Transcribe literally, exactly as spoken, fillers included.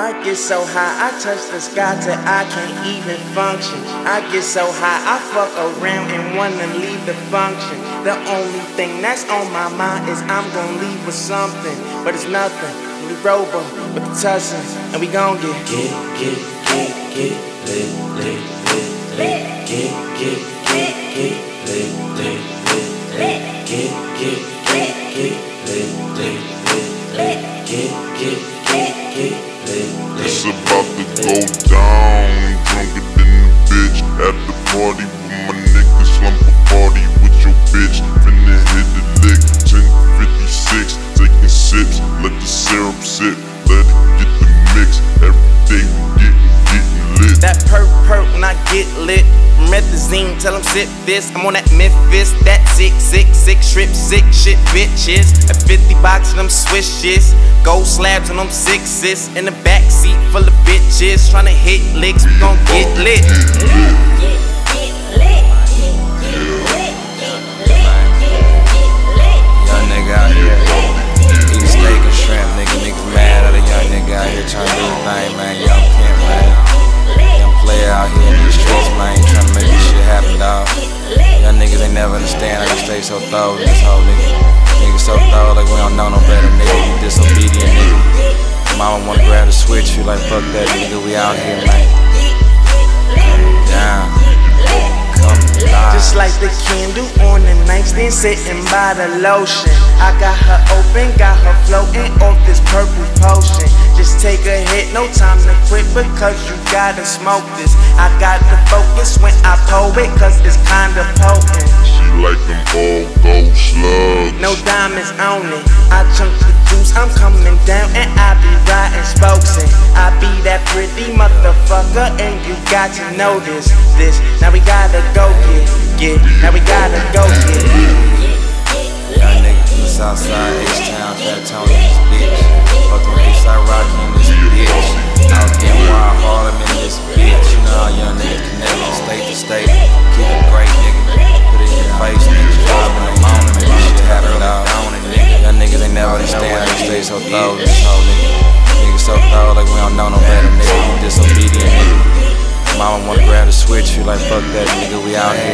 I get so high, I touch the sky till I can't even function. I get so high, I fuck around and wanna leave the function. The only thing that's on my mind is I'm gon' leave with something, but it's nothing. We roll with the tussins, and we gon' get Get, get, get, get lit, lit, lit, lit. Get, get, get, get lit, lit, lit, lit. Get, get, get, get lit, lit, lit, lit. Get, get, get, get lit. It's about to go down, drunker than a bitch. At the party with my niggas, slump a party with your bitch. Finna hit the lick, ten fifty-six, taking sips, let the syrup sip, let it get the mix. Every day we getting, getting lit. that perk perk when I get lit. Methazine, tell them sip this. I'm on that Memphis, that sick, sick, sick, strip, sick shit, bitches. A fifty box of them swishes, gold slabs on them sixes. In the backseat full of bitches, tryna hit licks, we gon' get lit. Young nigga out here eating steak and shrimp, nigga. Niggas mad at a young nigga out here trying to do his thing, man. Young pimp, man. Young player out here in these streets, man. Trying to make this shit happen, dawg. Young niggas ain't never understand how you stay so thorough in this whole nigga. Niggas so thorough like we don't know no better, nigga. You disobedient, nigga. Mama wanna grab the switch, you like fuck that, nigga. We out here, man. Down. Come alive. Just like the candle on the nightstand, sitting by the lotion. I got her open, got her floating off this purple potion. Just take a hit, no time to quit because you gotta smoke this. I got the focus when I pull it cause it's kinda potent. She like them all gold slugs. No diamonds on it. I chunk the juice, I'm coming down and I be riding spokes in. I be that pretty motherfucker and you got to know this. This, now we gotta go get, get. Now we gotta go get. Young nigga from the south side, H-Town, Fat Tony, this bitch. Fuck with Eastside Rocky in this bitch. Out getting wild Harlem in this bitch. You know how young niggas connect from state to state. Keep it great, nigga. Put it in your face, niggas driving the morning, make this shit happen, dawg. Young niggas ain't never understand how you stay so thorough in this whole nigga. Niggas so thorough like we don't know no better, nigga. You disobedient, nigga. Mama wanna grab the switch, you like fuck that, nigga. We out here.